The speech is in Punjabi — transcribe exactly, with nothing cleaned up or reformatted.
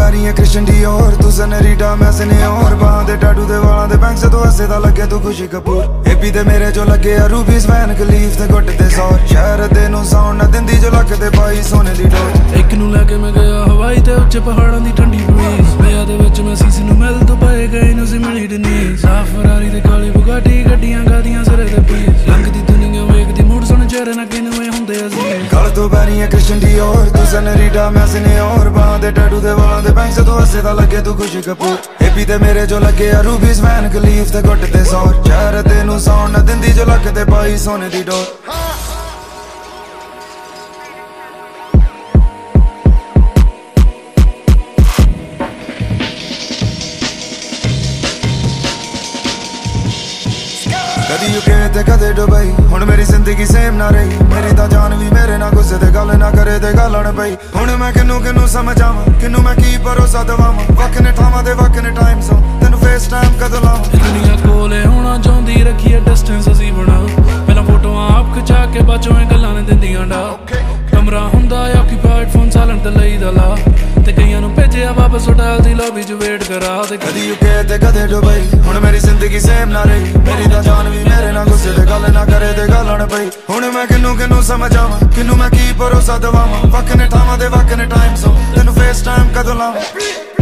ਪੈਰੀਆਂ ਕ੍ਰਿਸ਼ਨ ਡੀਓਰ ਤੂੰ ਸਨਰੀਟਾ ਮੈਂ ਸਨੇਹੋਰ ਬਾਹਾਂ ਦੇ ਟੈਟੂ ਦੇ ਵਾਲਾਂ ਦੇ ਬੈਂਕਸ ਤੋਂ ਹੱਸੇ ਦਾ ਲੱਗੇ ਤੂੰ ਖੁਸ਼ੀ ਕਪੂਰ ਏਪੀ ਤੇ ਮੇਰੇ ਜੋ ਲੱਗੇ ਆ ਰੂਬੀਸ ਵੈਨ ਕਲੀਫ ਤੇ ਗੁੱਟ ਤੇ ਸੌਰ ਸ਼ਹਿਰ ਦੇ ਨੂੰ ਸਾਉਣ ਨਾ ਦਿੰਦੀ ਜੋ ਲੱਕ ਤੇ ਪਾਈ ਸੋਨੇ ਦੀ ਡੋਰ ਇੱਕ ਨੂੰ ਲੈ ਕੇ ਮੈਂ ਗਿਆ ਹਵਾਈ ਤੇ ਉੱਚੇ ਪਹਾੜਾਂ ਦੀ ਠੰਡੀ ਬਰੀਜ਼ ਵਿਆਹ ਦੇ ਵਿੱਚ ਮੈਂ ਸੀਸ ਨੂੰ ਮਿਲ ਤੋਂ ਪਏ ਗਏ ਨੂੰ ਸੀ ਮਿਲੀ ਡਨੀ ਸਾਫ ਫਰਾਰੀ ਤੇ ਕਾਲੀ ਬੁਗਾਟੀ ਗੱਡੀਆਂ ਗਾਦੀਆਂ ਸਿਰੇ ਤੇ ਪੀਸ ਲੰਘਦੀ ਦੁਨੀਆ ਵੇਖਦੀ ਮੂਡ ਸੁਣ ਚਿਹਰੇ ਨਾ ਕਿਨਵੇਂ ਹੁੰਦੇ ਅਸੀਂ ਗਲ ਤੋਂ ਪੈਰੀਆਂ ਕ੍ਰਿਸ਼ਨ ਡੀਓਰ ਤੂੰ ਸਨਰੀਟਾ ਮੈਂ ਸਨੇਹੋਰ ਬਾਹਾਂ ਦੇ ਟੈਟੂ ਦੇ ਵਾਲਾਂ ਦੇ ਬੈਂਕਸ ਤੋਂ ਹੱਸੇ ਦਾ ਲੱਗੇ ਤੂੰ ਖੁਸ਼ੀ ਕਪੂਰ ਏਪੀ ਤੇ ਮੇਰੇ ਜੋ ਲੱਗੇ ਆ ਰੂਬੀਸ ਵੈਨ ਕਲੀਫ ਤੇ ਗੁੱਟ ਤੇ ਸੌਰ ਸ਼ਹਿਰ ਦੇ ਨੂੰ ਸਾਉਣ ਨਾ ਦਿੰਦੀ ਜੋ ਲੱਕ ਤੇ ਪਾਈ ਸੋਨੇ ਦੀ ਡੋਰ ਕਦੀ ਯੂਕੇ ਤੇ ਕਦੇ ਦੁਬਈ ਹੁਣ ਮੇਰੀ ਜ਼ਿੰਦਗੀ ਸੇਮ ਨਾ ਰਹੀ ਮੇਰੀ ਤਾਂ ਜਾਨ ਵੀ ਮੇਰੇ ਨਾਲ ਗੁੱਸੇ ਤੇ ਗੱਲ ਨਾ ਕਰੇ ਤੇ ਗਾਲਣ ਪਈ ਹੁਣ ਮੈਂ ਕਿਨੂੰ ਕਿਨੂੰ ਸਮਝਾਵਾਂ ਕਿਨੂੰ ਮੈਂ ਕੀ ਭਰੋਸਾ ਦਵਾਵਾਂ ਵਕ ਨੇ ਠਾਵਾਂ ਦੇ ਵਕ ਨੇ ਟਾਈਮ ਸੋ ਤੈਨੂੰ ਫੇਸ ਟਾਈਮ ਕਦੋਂ ਲਾਵਾਂ ਦੁਨੀਆ ਕੋਲੇ ਹੋਣਾ ਚਾਹੁੰਦੀ ਰੱਖੀਏ ਡਿਸਟੈਂਸ ਅਸੀਂ ਬਣਾ ਪਹਿਲਾਂ ਫੋਟੋਆਂ ਆਪ ਖਿਚਾ ਕੇ ਬਾਚੋਂ ਇਹ ਗੱਲਾਂ ਨੇ ਦਿੰਦੀਆਂ ਡਾ ਕਮਰਾ ਹੁੰਦਾ ਆਕਿਊਪਾਈਡ ਫੋਨ ਸਾਇਲੈਂਟ ਤੇ ਲਈ ਦਾ ਲਾ ਤੇ ਕਈਆਂ ਨੂੰ ਭੇਜਿਆ ਵਾਪਸ ਹੋਟਲ ਦੀ ਲੌਬੀ 'ਚ ਵੇਟ ਕਰਾ ਤੇ ਕਦੀ ਯੂਕੇ ਤੇ ਕਦੇ ਦੁਬਈ ਹੁਣ ਮੇਰੀ ਜ਼ਿੰਦਗੀ ਸੇਮ ਨਾ ਰਹੀ ਮੇਰੀ ਤਾਂ ਜਾਨ ਵੀ ਮੇਰੇ ਨਾਲ ਗੁੱਸੇ ਤੇ ਗੱਲ ਨਾ ਕਰੇ ਤੇ ਗਾਲਣ ਪਈ ਹੁਣ ਮੈਂ ਕਿਨੂੰ ਕਿਨੂੰ ਸਮਝਾਵਾਂ ਕਿਨੂੰ ਮੈਂ ਕੀ ਭਰੋਸਾ ਦਵਾਵਾਂ ਵਕ ਨੇ ਠਾਵਾਂ ਦੇ ਵਕ ਨੇ ਟਾਈਮ ਸੋ ਤੈਨੂੰ ਫੇਸ ਟਾਈਮ ਕਦੋਂ ਲਾਵਾਂ